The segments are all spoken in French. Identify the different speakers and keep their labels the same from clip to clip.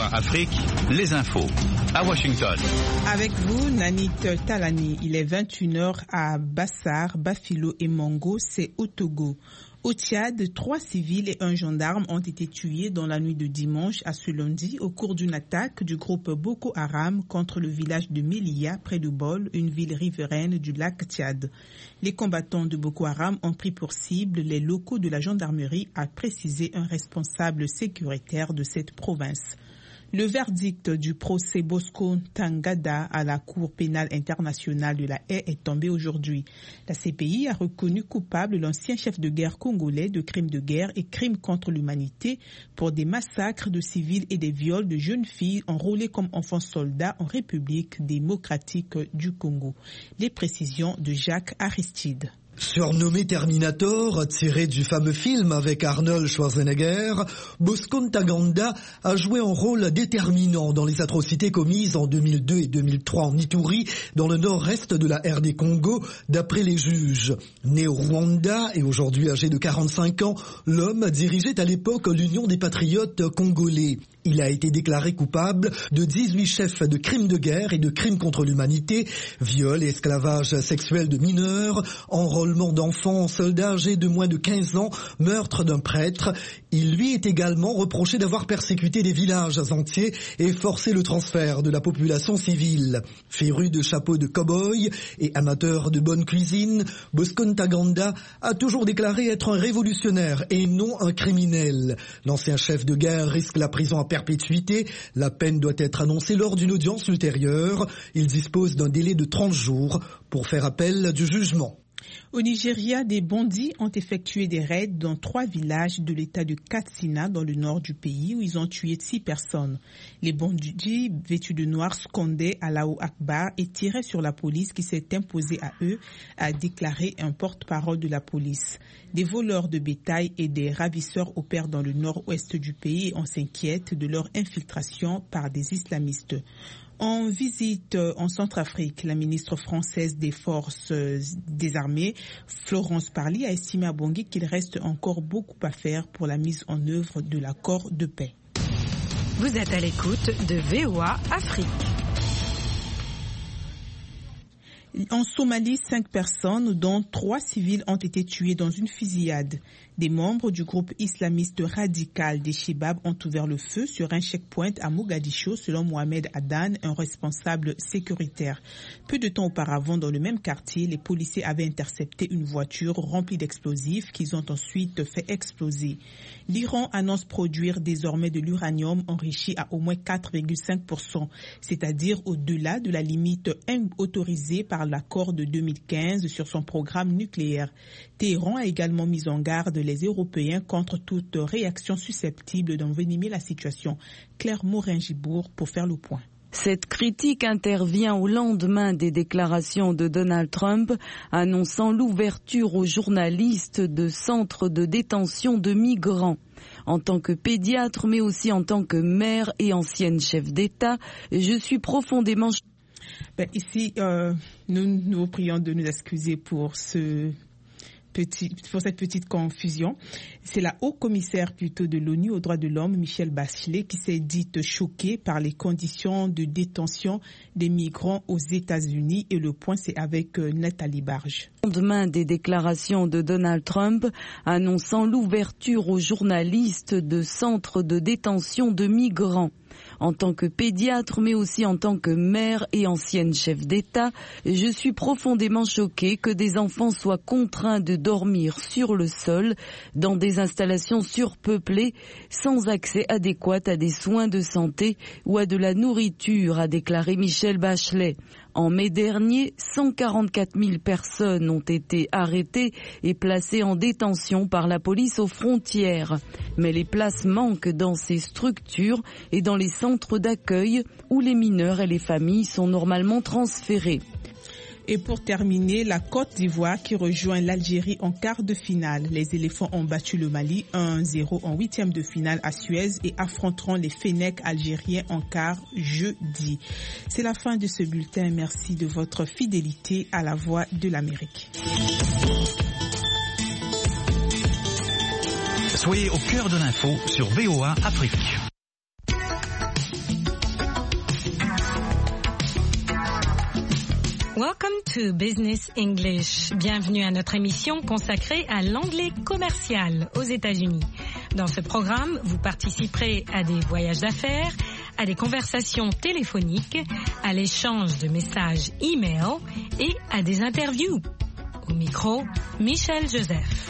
Speaker 1: VOA Afrique, les infos à Washington.
Speaker 2: Avec vous, Nanit Talani. Il est 21h à Bassar, Bafilo et Mongo, c'est au Togo. Au Tchad, 3 civils et un gendarme ont été tués dans la nuit de dimanche à ce lundi au cours d'une attaque du groupe Boko Haram contre le village de Melia, près de Bol, une ville riveraine du lac Tchad. Les combattants de Boko Haram ont pris pour cible les locaux de la gendarmerie, a précisé un responsable sécuritaire de cette province. Le verdict du procès Bosco Ntaganda à la Cour pénale internationale de la Haye est tombé aujourd'hui. La CPI a reconnu coupable l'ancien chef de guerre congolais de crimes de guerre et crimes contre l'humanité pour des massacres de civils et des viols de jeunes filles enrôlées comme enfants soldats en République démocratique du Congo. Les précisions de Jacques Aristide.
Speaker 3: Surnommé Terminator, tiré du fameux film avec Arnold Schwarzenegger, Bosco Ntaganda a joué un rôle déterminant dans les atrocités commises en 2002 et 2003 en Ituri, dans le nord-est de la RD Congo, d'après les juges. Né au Rwanda et aujourd'hui âgé de 45 ans, l'homme dirigeait à l'époque l'Union des Patriotes congolais. Il a été déclaré coupable de 18 chefs de crimes de guerre et de crimes contre l'humanité, viol et esclavage sexuel de mineurs, enrôlement d'enfants soldats âgés de moins de 15 ans, meurtre d'un prêtre. Il lui est également reproché d'avoir persécuté des villages entiers et forcé le transfert de la population civile. Féru de chapeaux de cow-boy et amateur de bonne cuisine, Bosco Ntaganda a toujours déclaré être un révolutionnaire et non un criminel. L'ancien chef de guerre risque la prison à perpétuité. La peine doit être annoncée lors d'une audience ultérieure. Il dispose d'un délai de 30 jours pour faire appel du jugement.
Speaker 2: Au Nigeria, des bandits ont effectué des raids dans 3 villages de l'état de Katsina, dans le nord du pays, où ils ont tué 6 personnes. Les bandits, vêtus de noir, scandaient Allahu Akbar et tiraient sur la police qui s'est imposée à eux, a déclaré un porte-parole de la police. Des voleurs de bétail et des ravisseurs opèrent dans le nord-ouest du pays et on s'inquiète de leur infiltration par des islamistes. En visite en Centrafrique, la ministre française des Forces des Armées, Florence Parly, a estimé à Bangui qu'il reste encore beaucoup à faire pour la mise en œuvre de l'accord de paix.
Speaker 4: Vous êtes à l'écoute de VOA Afrique.
Speaker 2: En Somalie, 5 personnes, dont 3 civils, ont été tuées dans une fusillade. Des membres du groupe islamiste radical des Shebab ont ouvert le feu sur un checkpoint à Mogadiscio, selon Mohamed Adan, un responsable sécuritaire. Peu de temps auparavant, dans le même quartier, les policiers avaient intercepté une voiture remplie d'explosifs qu'ils ont ensuite fait exploser. L'Iran annonce produire désormais de l'uranium enrichi à au moins 4,5%, c'est-à-dire au-delà de la limite autorisée par l'accord de 2015 sur son programme nucléaire. Téhéran a également mis en garde les Européens contre toute réaction susceptible d'envenimer la situation. Claire Morin-Gibourg pour faire le point.
Speaker 5: Cette critique intervient au lendemain des déclarations de Donald Trump annonçant l'ouverture aux journalistes de centres de détention de migrants. En tant que pédiatre, mais aussi en tant que mère et ancienne chef d'État, je suis profondément...
Speaker 2: Ici, nous vous prions de nous excuser pour cette petite confusion. C'est la haut-commissaire plutôt de l'ONU aux droits de l'homme, Michelle Bachelet, qui s'est dite choquée par les conditions de détention des migrants aux États-Unis. Et le point, c'est avec Nathalie Barge.
Speaker 5: Au lendemain des déclarations de Donald Trump annonçant l'ouverture aux journalistes de centres de détention de migrants. En tant que pédiatre, mais aussi en tant que mère et ancienne chef d'État, je suis profondément choquée que des enfants soient contraints de dormir sur le sol, dans des installations surpeuplées, sans accès adéquat à des soins de santé ou à de la nourriture, a déclaré Michelle Bachelet. En mai dernier, 144 000 personnes ont été arrêtées et placées en détention par la police aux frontières. Mais les places manquent dans ces structures et dans les centres d'accueil où les mineurs et les familles sont normalement transférés.
Speaker 2: Et pour terminer, la Côte d'Ivoire qui rejoint l'Algérie en quart de finale. Les éléphants ont battu le Mali 1-0 en 8e de finale à Suez et affronteront les Fennecs algériens en quart jeudi. C'est la fin de ce bulletin. Merci de votre fidélité à la Voix de l'Amérique.
Speaker 1: Soyez au cœur de l'info sur VOA Afrique.
Speaker 4: Welcome to Business English. Bienvenue à notre émission consacrée à l'anglais commercial aux États-Unis. Dans ce programme, vous participerez à des voyages d'affaires, à des conversations téléphoniques, à l'échange de messages e-mail et à des interviews. Au micro, Michel Joseph.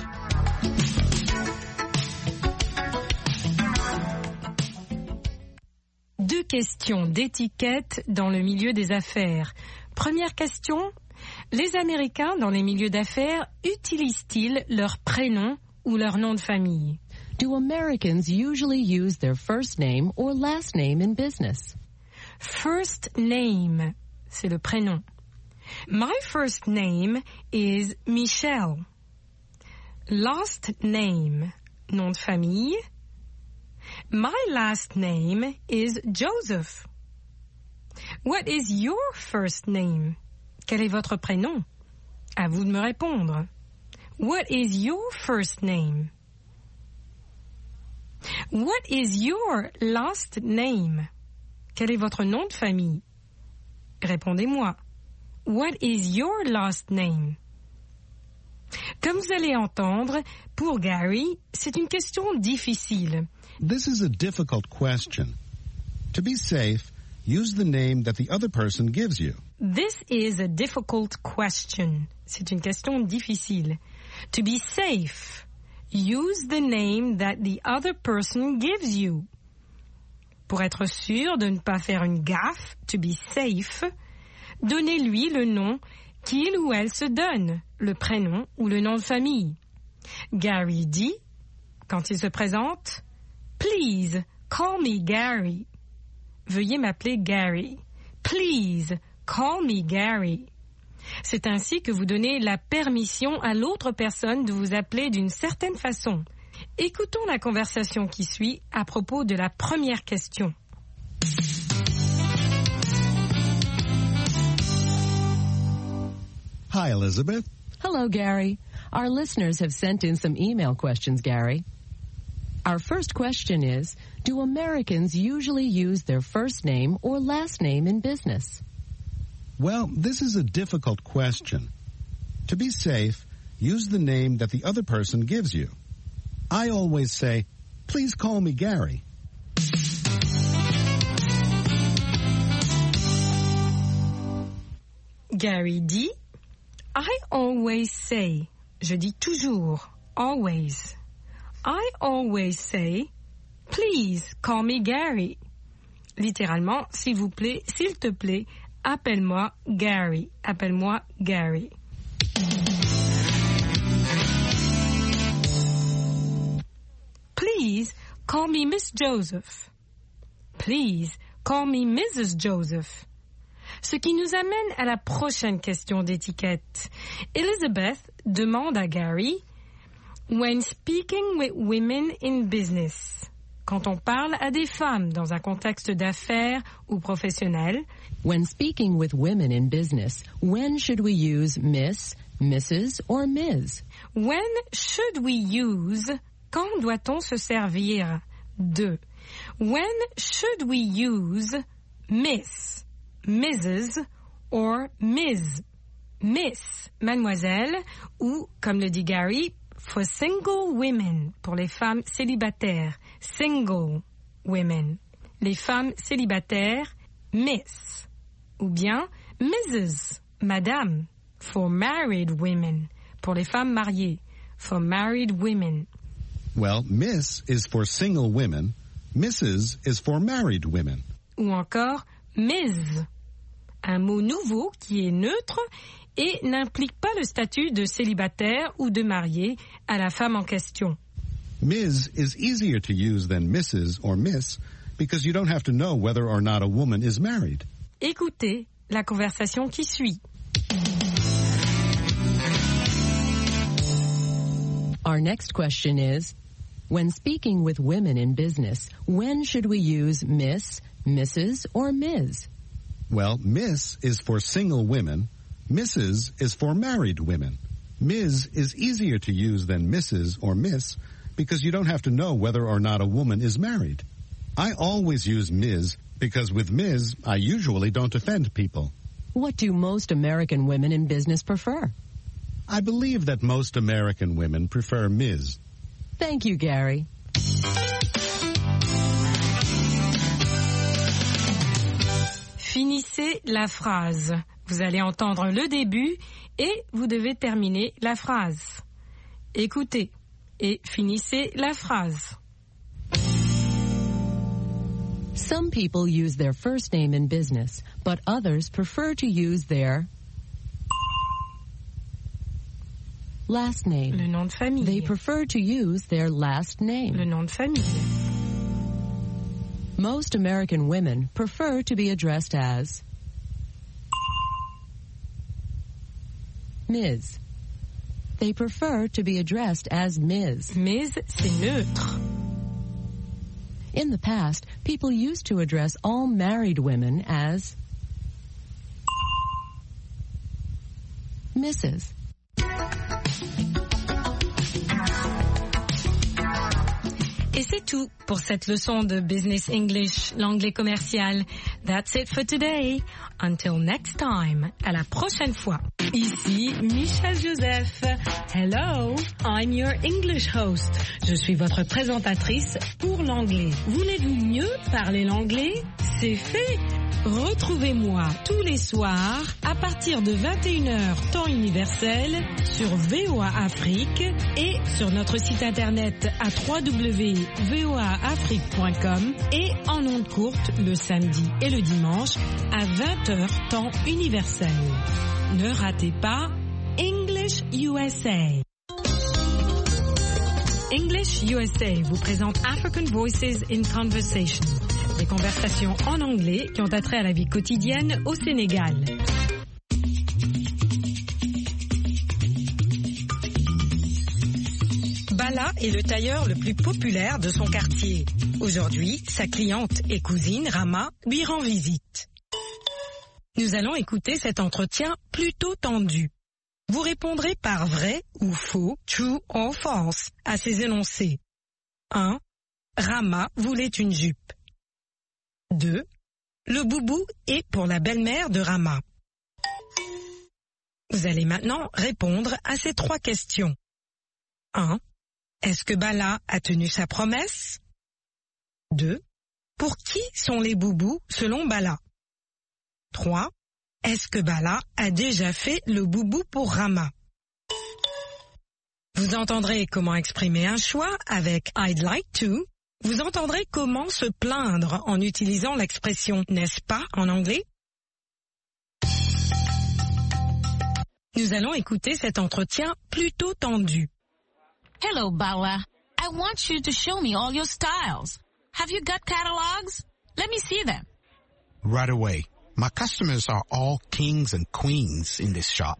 Speaker 4: Deux questions d'étiquette dans le milieu des affaires. Première question, les Américains dans les milieux d'affaires utilisent-ils leur prénom ou leur nom de famille?
Speaker 6: Do Americans usually use their first name or last name in business?
Speaker 4: First name, c'est le prénom. My first name is Michelle. Last name, nom de famille. My last name is Joseph. What is your first name? Quel est votre prénom? À vous de me répondre. What is your first name? What is your last name? Quel est votre nom de famille? Répondez-moi. What is your last name? Comme vous allez entendre, pour Gary, c'est une question difficile.
Speaker 7: This is a difficult question. To be safe, use the name that the other person gives you.
Speaker 4: This is a difficult question. C'est une question difficile. To be safe, use the name that the other person gives you. Pour être sûr de ne pas faire une gaffe, to be safe, donnez-lui le nom qu'il ou elle se donne, le prénom ou le nom de famille. Gary dit, quand il se présente, « Please, call me Gary ». Veuillez m'appeler Gary. Please, call me Gary. C'est ainsi que vous donnez la permission à l'autre personne de vous appeler d'une certaine façon. Écoutons la conversation qui suit à propos de la première question.
Speaker 7: Hi, Elizabeth.
Speaker 6: Hello, Gary. Our listeners have sent in some email questions, Gary. Our first question is, do Americans usually use their first name or last name in business?
Speaker 7: Well, this is a difficult question. To be safe, use the name that the other person gives you. I always say, please call me Gary.
Speaker 4: Gary dit, I always say, je dis toujours, always. I always say, please call me Gary. Littéralement, s'il vous plaît, s'il te plaît, appelle-moi Gary. Appelle-moi Gary. Please call me Miss Joseph. Please call me Mrs. Joseph. Ce qui nous amène à la prochaine question d'étiquette. Elizabeth demande à Gary, when speaking with women in business, quand on parle à des femmes dans un contexte d'affaires ou professionnel,
Speaker 6: when speaking with women in business, when should we use Miss, Mrs. or Ms?
Speaker 4: When should we use, quand doit-on se servir de? When should we use Miss, Mrs. or Ms? Miss, mademoiselle, ou, comme le dit Gary, for single women, pour les femmes célibataires, single women. Les femmes célibataires, Miss. Ou bien Mrs., madame, for married women, pour les femmes mariées, for married women.
Speaker 7: Well, Miss is for single women, Mrs. is for married women.
Speaker 4: Ou encore Ms., un mot nouveau qui est neutre et n'implique pas le statut de célibataire ou de marié à la femme en question.
Speaker 7: Ms. is easier to use than Mrs. or Miss because you don't have to know whether or not a woman is married.
Speaker 4: Écoutez la conversation qui suit.
Speaker 6: Our next question is, when speaking with women in business, when should we use Miss, Mrs. or Ms?
Speaker 7: Well, Miss is for single women, Mrs. is for married women. Ms. is easier to use than Mrs. or Miss because you don't have to know whether or not a woman is married. I always use Ms. because with Ms. I usually don't offend people.
Speaker 6: What do most American women in business prefer?
Speaker 7: I believe that most American women prefer Ms.
Speaker 6: Thank you, Gary.
Speaker 4: Finissez la phrase. Vous allez entendre le début et vous devez terminer la phrase. Écoutez et finissez la phrase.
Speaker 6: Some people use their first name in business, but others prefer to use their last name.
Speaker 4: Le nom de famille.
Speaker 6: They prefer to use their last name.
Speaker 4: Le nom de famille.
Speaker 6: Most American women prefer to be addressed as Ms. They prefer to be addressed as Ms.
Speaker 4: Ms, c'est neutre.
Speaker 6: In the past, people used to address all married women as Mrs.
Speaker 4: Et c'est tout pour cette leçon de Business English, l'anglais commercial. That's it for today. Until next time. À la prochaine fois. Ici Michelle Joseph. Hello, I'm your English host. Je suis votre présentatrice pour l'anglais. Voulez-vous mieux parler l'anglais? C'est fait. Retrouvez-moi tous les soirs à partir de 21h temps universel sur VOA Afrique et sur notre site internet à www.voaafrique.com et en ondes courtes le samedi et le dimanche à 20h temps universel. Ne ratez pas English USA. English USA vous présente African Voices in Conversation. Des conversations en anglais qui ont attrait à la vie quotidienne au Sénégal. Bala est le tailleur le plus populaire de son quartier. Aujourd'hui, sa cliente et cousine Rama lui rend visite. Nous allons écouter cet entretien plutôt tendu. Vous répondrez par vrai ou faux, true or false, à ces énoncés. 1. Rama voulait une jupe. 2. Le boubou est pour la belle-mère de Rama. Vous allez maintenant répondre à ces 3 questions. 1. Est-ce que Bala a tenu sa promesse? 2. Pour qui sont les boubous selon Bala? 3. Est-ce que Bala a déjà fait le boubou pour Rama? Vous entendrez comment exprimer un choix avec I'd like to. Vous entendrez comment se plaindre en utilisant l'expression « n'est-ce pas » en anglais. Nous allons écouter cet entretien plutôt tendu.
Speaker 8: Hello, Bala. I want you to show me all your styles. Have you got catalogs? Let me see them.
Speaker 9: Right away. My customers are all kings and queens in this shop.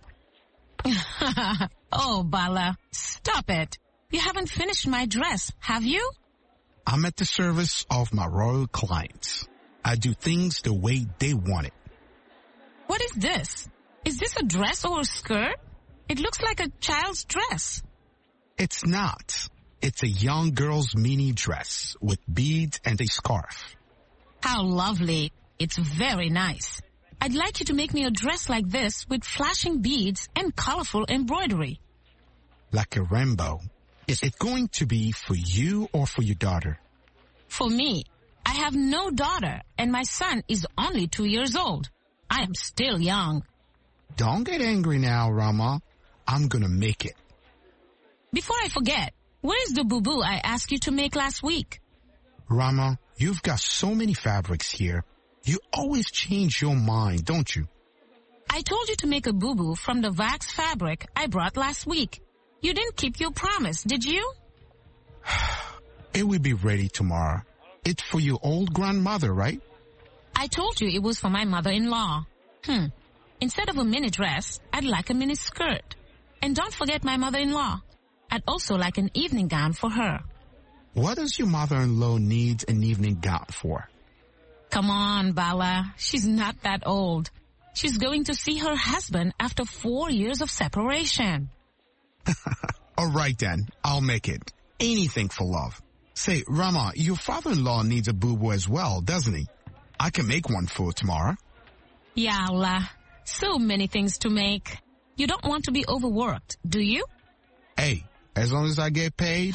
Speaker 8: Oh, Bala, stop it. You haven't finished my dress, have you?
Speaker 9: I'm at the service of my royal clients. I do things the way they want it.
Speaker 8: What is this? Is this a dress or a skirt? It looks like a child's dress.
Speaker 9: It's not. It's a young girl's mini dress with beads and a scarf.
Speaker 8: How lovely. It's very nice. I'd like you to make me a dress like this with flashing beads and colorful embroidery.
Speaker 9: Like a rainbow. Is it going to be for you or for your daughter?
Speaker 8: For me. I have no daughter and my son is only 2 years old. I am still young.
Speaker 9: Don't get angry now, Rama. I'm gonna make it.
Speaker 8: Before I forget, where is the boubou I asked you to make last week?
Speaker 9: Rama, you've got so many fabrics here. You always change your mind, don't you?
Speaker 8: I told you to make a boubou from the wax fabric I brought last week. You didn't keep your promise, did you?
Speaker 9: It will be ready tomorrow. It's for your old grandmother, right?
Speaker 8: I told you it was for my mother-in-law. Instead of a mini dress, I'd like a mini skirt. And don't forget my mother-in-law. I'd also like an evening gown for her.
Speaker 9: What does your mother-in-law need an evening gown for?
Speaker 8: Come on, Bala. She's not that old. She's going to see her husband after 4 years of separation.
Speaker 9: All right then, I'll make it. Anything for love. Say, Rama, your father-in-law needs a boo-boo as well, doesn't he? I can make one for tomorrow.
Speaker 8: Ya Allah. So many things to make. You don't want to be overworked, do you?
Speaker 9: Hey, as long as I get paid.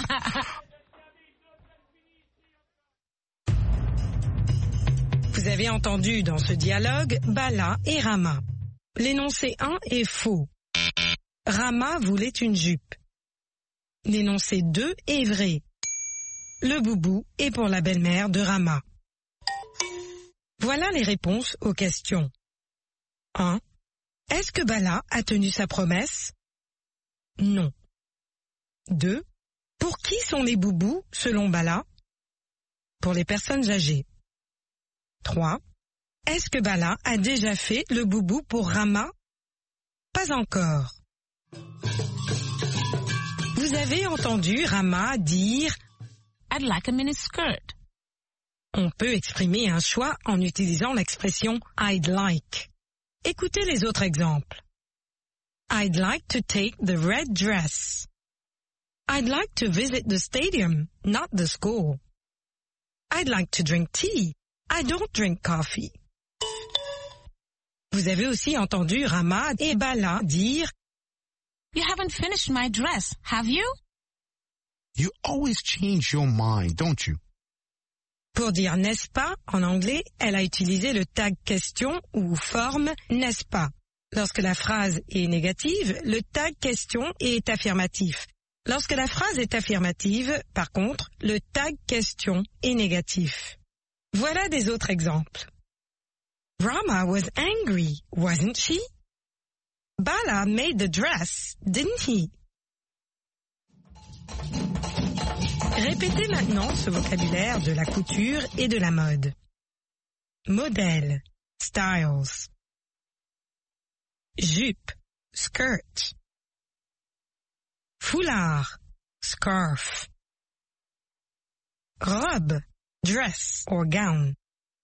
Speaker 4: Vous avez entendu dans ce dialogue Bala et Rama. L'énoncé 1 est faux. Rama voulait une jupe. L'énoncé 2 est vrai. Le boubou est pour la belle-mère de Rama. Voilà les réponses aux questions. 1. Est-ce que Bala a tenu sa promesse? Non. 2. Pour qui sont les boubous selon Bala? Pour les personnes âgées. 3. Est-ce que Bala a déjà fait le boubou pour Rama? Pas encore. Vous avez entendu Rama dire «
Speaker 8: I'd like a miniskirt ».
Speaker 4: On peut exprimer un choix en utilisant l'expression « I'd like ». Écoutez les autres exemples. I'd like to take the red dress. I'd like to visit the stadium, not the school. I'd like to drink tea. I don't drink coffee. Vous avez aussi entendu Rama et Bala dire
Speaker 8: You haven't finished my dress, have you?
Speaker 9: You always change your mind, don't you?
Speaker 4: Pour dire n'est-ce pas, en anglais, elle a utilisé le tag question ou forme n'est-ce pas. Lorsque la phrase est négative, le tag question est affirmatif. Lorsque la phrase est affirmative, par contre, le tag question est négatif. Voilà des autres exemples. Rama was angry, wasn't she? Bala made the dress, didn't he? Répétez maintenant ce vocabulaire de la couture et de la mode. Modèle, styles. Jupe, skirt. Foulard, scarf. Robe, dress or gown.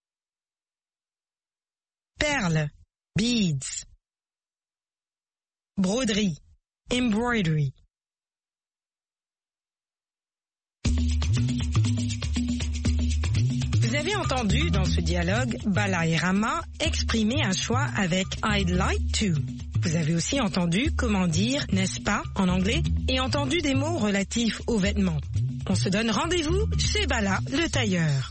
Speaker 4: Perles, beads. Broderie, embroidery. Vous avez entendu dans ce dialogue Bala et Rama exprimer un choix avec I'd like to. Vous avez aussi entendu comment dire n'est-ce pas en anglais et entendu des mots relatifs aux vêtements. On se donne rendez-vous chez Bala le tailleur.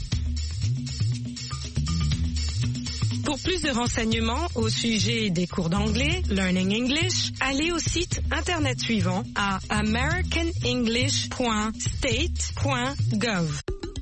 Speaker 4: Pour plus de renseignements au sujet des cours d'anglais, Learning English, allez au site internet suivant à americanenglish.state.gov.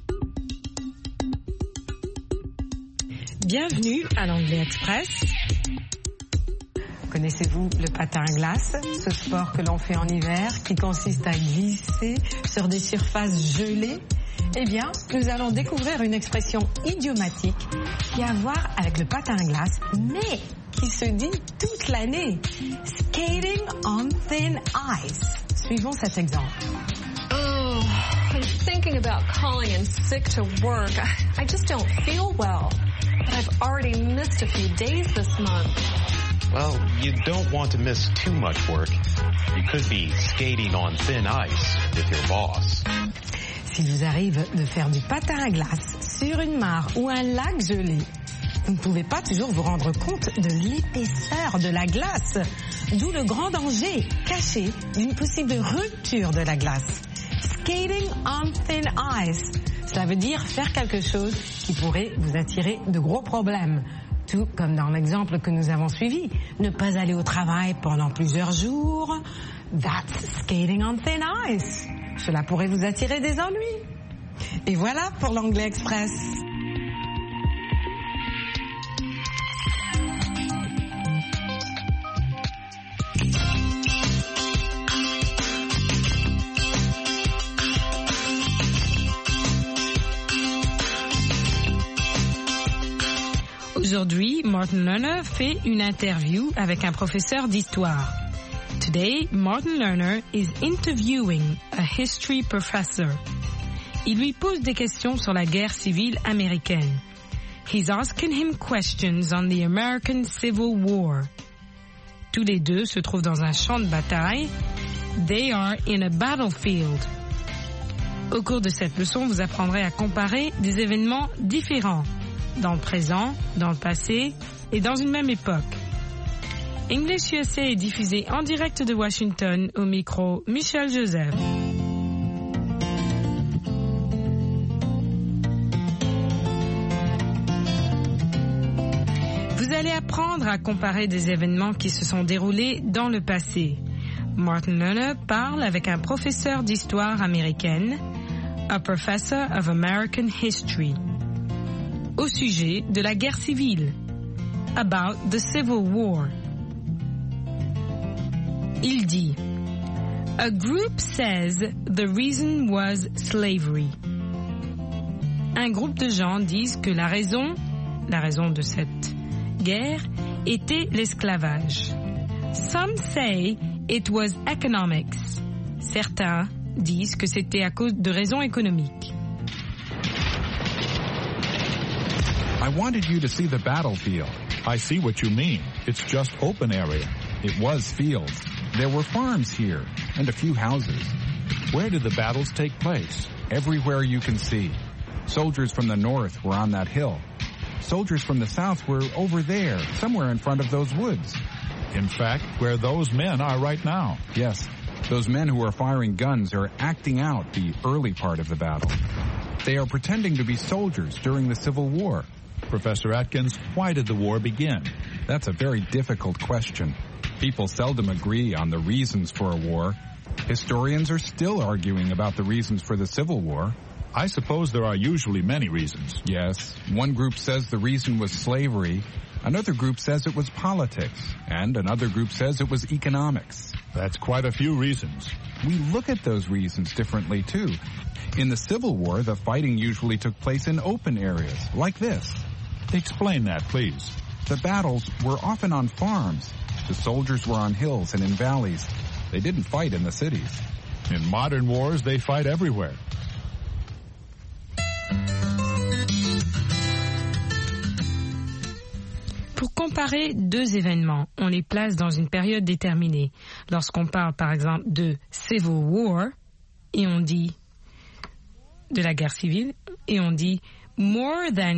Speaker 4: Bienvenue à l'Anglais Express. Connaissez-vous le patin à glace, ce sport que l'on fait en hiver qui consiste à glisser sur des surfaces gelées? Eh bien, nous allons découvrir une expression idiomatique qui a à voir avec le patin à glace, mais qui se dit toute l'année. Skating on thin ice. Suivons cet exemple.
Speaker 10: Oh, I'm thinking about calling in sick to work. I just don't feel well. But I've already missed a few days this month.
Speaker 11: Well, you don't want to miss too much work. You could be skating on thin ice with your boss.
Speaker 4: S'il vous arrive de faire du patin à glace sur une mare ou un lac gelé, vous ne pouvez pas toujours vous rendre compte de l'épaisseur de la glace, d'où le grand danger caché d'une possible rupture de la glace. Skating on thin ice, cela veut dire faire quelque chose qui pourrait vous attirer de gros problèmes. Tout comme dans l'exemple que nous avons suivi, ne pas aller au travail pendant plusieurs jours, that's skating on thin ice. Cela pourrait vous attirer des ennuis. Et voilà pour l'Anglais Express. Aujourd'hui, Martin Lerner fait une interview avec un professeur d'histoire. Today, Martin Lerner is interviewing a history professor. Il lui pose des questions sur la guerre civile américaine. He's asking him questions on the American Civil War. Tous les deux se trouvent dans un champ de bataille. They are in a battlefield. Au cours de cette leçon, vous apprendrez à comparer des événements différents. dans le présent, dans le passé et dans une même époque. English USA est diffusé en direct de Washington au micro Michel Joseph. Vous allez apprendre à comparer des événements qui se sont déroulés dans le passé. Martin Lerner parle avec un professeur d'histoire américaine, a professor of American history, au sujet de la guerre civile, about the Civil War. Il dit, a group says the reason was slavery. Un groupe de gens disent que la raison de cette guerre était l'esclavage. Some say it was economics. Certains disent que c'était à cause de raisons économiques.
Speaker 12: I wanted you to see the battlefield. I see what you mean. It's just open area. It was fields. There were farms here and a few houses. Where did the battles take place? Everywhere you can see. Soldiers from the north were on that hill. Soldiers from the south were over there, somewhere in front of those woods.
Speaker 13: In fact, where those men are right now.
Speaker 12: Yes, those men who are firing guns are acting out the early part of the battle. They are pretending to be soldiers during the Civil War.
Speaker 13: Professor Atkins, why did the war begin?
Speaker 12: That's a very difficult question. People seldom agree on the reasons for a war. Historians are still arguing about the reasons for the Civil War.
Speaker 13: I suppose there are usually many reasons.
Speaker 12: Yes, one group says the reason was slavery. Another group says it was politics, and another group says it was economics.
Speaker 13: That's quite a few reasons.
Speaker 12: We look at those reasons differently, too. In the Civil War, the fighting usually took place in open areas, like this.
Speaker 13: Explain that, please.
Speaker 12: The battles were often on farms. The soldiers were on hills and in valleys. They didn't fight in the cities.
Speaker 13: In modern wars, they fight everywhere.
Speaker 4: Pour comparer deux événements, on les place dans une période déterminée. Lorsqu'on parle par exemple de Civil War, et on dit de la guerre civile, et on dit more than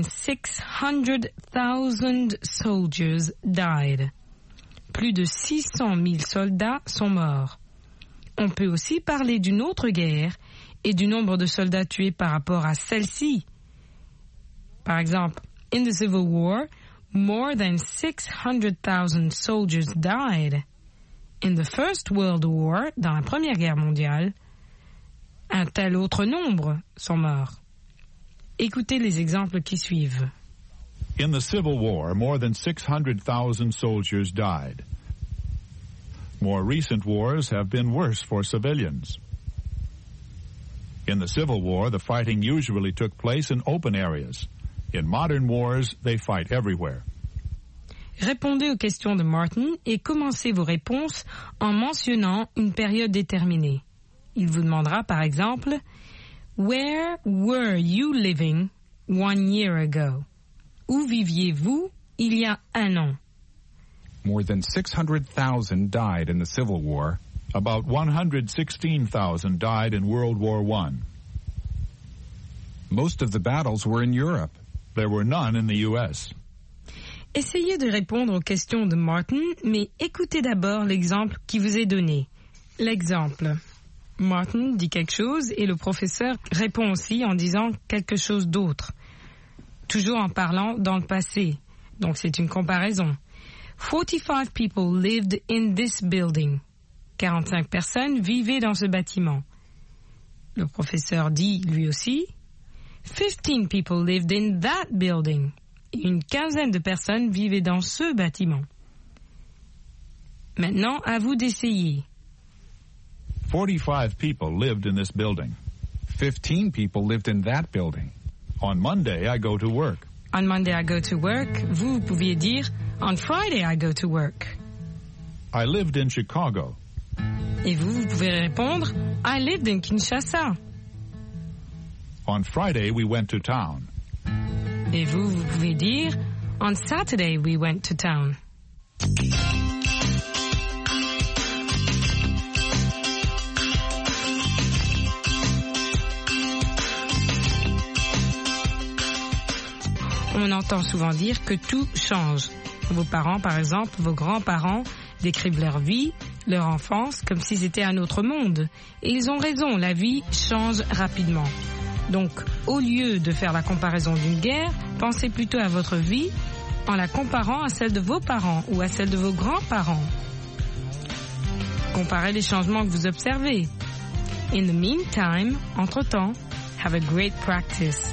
Speaker 4: 600,000 soldiers died. Plus de 600 000 soldats sont morts. On peut aussi parler d'une autre guerre et du nombre de soldats tués par rapport à celle-ci. Par exemple, in the Civil War, more than 600,000 soldiers died. In the First World War, dans la Première Guerre mondiale, un tel autre nombre sont morts. Écoutez les exemples qui suivent.
Speaker 13: In the Civil War, more than 600,000 soldiers died. More recent wars have been worse for civilians. In the Civil War, the fighting usually took place in open areas. In modern wars, they fight everywhere.
Speaker 4: Répondez aux questions de Martin et commencez vos réponses en mentionnant une période déterminée. Il vous demandera par exemple « Where were you living 1 year ago » Où viviez-vous il y a un an?
Speaker 12: More than 600,000 died in the Civil War.
Speaker 13: About 116,000 died in World War I.
Speaker 12: Most of the battles were in Europe.
Speaker 13: There were none in the U.S.
Speaker 4: Essayez de répondre aux questions de Martin, mais écoutez d'abord l'exemple qui vous est donné. L'exemple. Martin dit quelque chose et le professeur répond aussi en disant quelque chose d'autre. Toujours en parlant dans le passé. Donc c'est une comparaison. 45 people lived in this building. 45 personnes vivaient dans ce bâtiment. Le professeur dit lui aussi 15 people lived in that building. Une quinzaine de personnes vivaient dans ce bâtiment. Maintenant, à vous d'essayer.
Speaker 13: 45 people lived in this building.
Speaker 12: 15 people lived in that building.
Speaker 13: On Monday, I go to work.
Speaker 4: On Monday, I go to work. Vous pouviez dire, on Friday, I go to work.
Speaker 13: I lived in Chicago.
Speaker 4: Et vous pouvez répondre, I lived in Kinshasa.
Speaker 13: On Friday, we went to town.
Speaker 4: Et vous pouvez dire, on Saturday, we went to town. On entend souvent dire que tout change. Vos parents, par exemple, vos grands-parents décrivent leur vie, leur enfance, comme si c'était un autre monde. Et ils ont raison, la vie change rapidement. Donc, au lieu de faire la comparaison d'une guerre, pensez plutôt à votre vie en la comparant à celle de vos parents ou à celle de vos grands-parents. Comparez les changements que vous observez. In the meantime, entre-temps, have a great practice.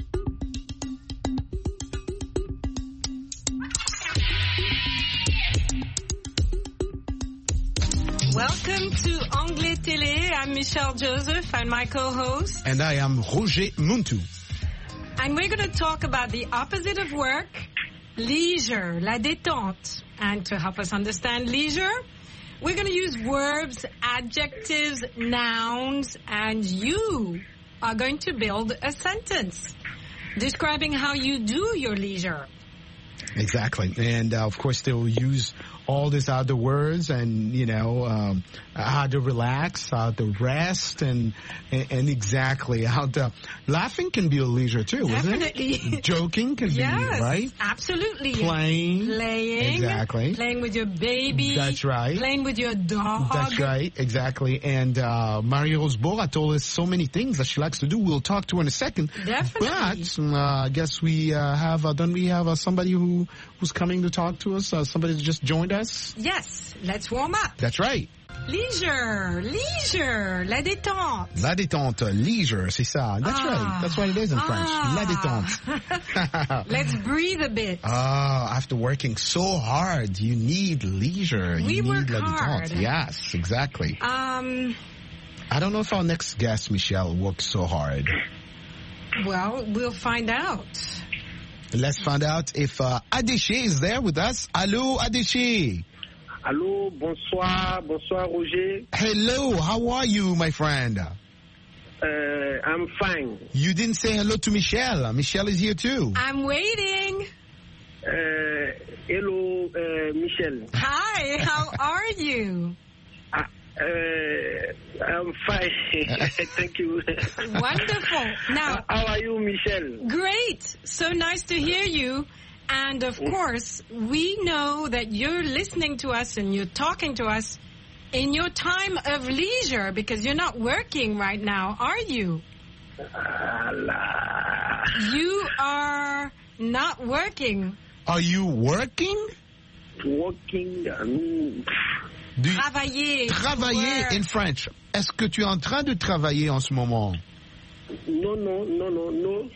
Speaker 4: Welcome to Anglais Télé. I'm Michelle Joseph and my co-host.
Speaker 9: And I am Roger Muntu.
Speaker 4: And we're going to talk about the opposite of work, leisure, la détente. And to help us understand leisure, we're going to use verbs, adjectives, nouns, and you are going to build a sentence describing how you do your leisure.
Speaker 9: Exactly. And of course, they will use all these other words and, how to relax, how to rest, and exactly how to... Laughing can be a leisure too,
Speaker 4: Definitely.
Speaker 9: Isn't it? Joking can
Speaker 4: yes,
Speaker 9: be, right?
Speaker 4: Absolutely.
Speaker 9: Playing.
Speaker 4: Exactly. Playing with your baby.
Speaker 9: That's right.
Speaker 4: Playing with your dog.
Speaker 9: That's right, exactly. And Marie-Rose Bora told us so many things that she likes to do. We'll talk to her in a second.
Speaker 4: Definitely.
Speaker 9: But I guess we don't we have somebody who's coming to talk to us? Somebody that just joined us?
Speaker 4: Yes, let's warm up.
Speaker 9: That's right.
Speaker 4: Leisure, la détente.
Speaker 9: La détente, leisure, c'est ça. That's right. That's what it is in French. La détente.
Speaker 4: Let's breathe a bit.
Speaker 9: After working so hard, you need leisure.
Speaker 4: We
Speaker 9: you need
Speaker 4: work
Speaker 9: la
Speaker 4: hard.
Speaker 9: détente. Yes, exactly. I don't know if our next guest, Michelle, works so hard.
Speaker 4: Well, we'll find out.
Speaker 9: Let's find out if Adéché is there with us. Allô, Adéché.
Speaker 14: Allô, bonsoir Roger.
Speaker 9: Hello, how are you, my friend?
Speaker 14: I'm fine.
Speaker 9: You didn't say hello to Michelle. Michelle is here too.
Speaker 4: I'm waiting.
Speaker 14: Hello, Michelle.
Speaker 4: Hi, how are you?
Speaker 14: I'm fine. Thank you.
Speaker 4: Wonderful. Now,
Speaker 14: how are you, Michelle?
Speaker 4: Great. So nice to hear you. And of course, we know that you're listening to us and you're talking to us in your time of leisure because you're not working right now, are you? You are not working.
Speaker 9: Are you working?
Speaker 14: Working.
Speaker 9: Travailler in French. Est-ce que tu es en train de travailler en ce moment?
Speaker 14: No.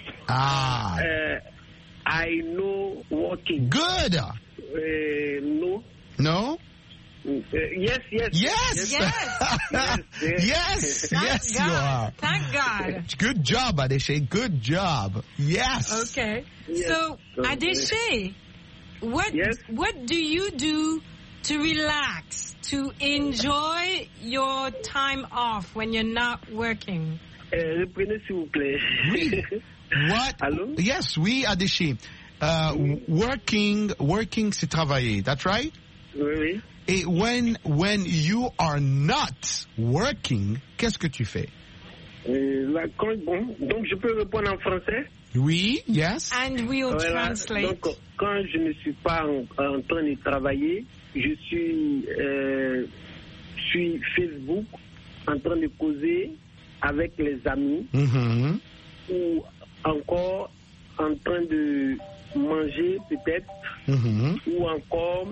Speaker 14: I know working.
Speaker 9: Good.
Speaker 14: No.
Speaker 9: No?
Speaker 14: Yes.
Speaker 9: Yes, you are.
Speaker 4: Thank God.
Speaker 9: Good job, Adéché. Good job. Yes.
Speaker 4: Okay.
Speaker 14: Yes.
Speaker 4: So, Adéché, what do you do to relax, to enjoy your time off when you're not working?
Speaker 14: Reprenez s'il vous plaît.
Speaker 9: Oui. What?
Speaker 14: Allô?
Speaker 9: Yes, oui, Adéché. Working, c'est travailler. That's right?
Speaker 14: Oui.
Speaker 9: Et when you are not working, qu'est-ce que tu fais?
Speaker 14: Donc je peux répondre en français?
Speaker 9: Oui, yes.
Speaker 4: And we'll translate.
Speaker 14: Donc quand je ne suis pas en train de travailler, je suis sur Facebook en train de causer avec les amis ou encore en train de manger peut-être ou encore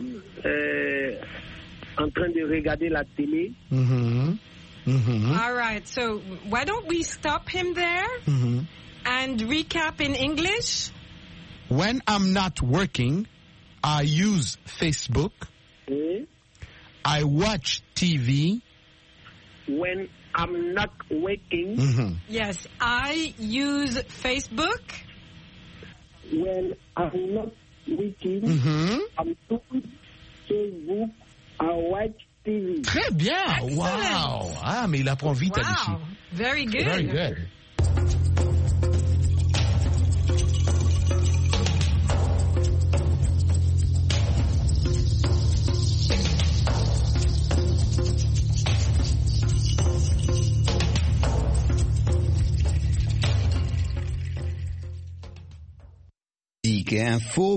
Speaker 14: en train de regarder la télé.
Speaker 4: All right, so why don't we stop him there and recap in English?
Speaker 9: When I'm not working, I use Facebook. I watch TV.
Speaker 14: When I'm not working.
Speaker 4: Yes, I use Facebook.
Speaker 14: When I'm not working, I'm doing Facebook. I watch TV.
Speaker 9: Très bien.
Speaker 4: Excellent.
Speaker 9: Wow. Ah, mais il apprend vite, Adéché.
Speaker 4: Wow, very good.
Speaker 9: Very good.
Speaker 15: politique et info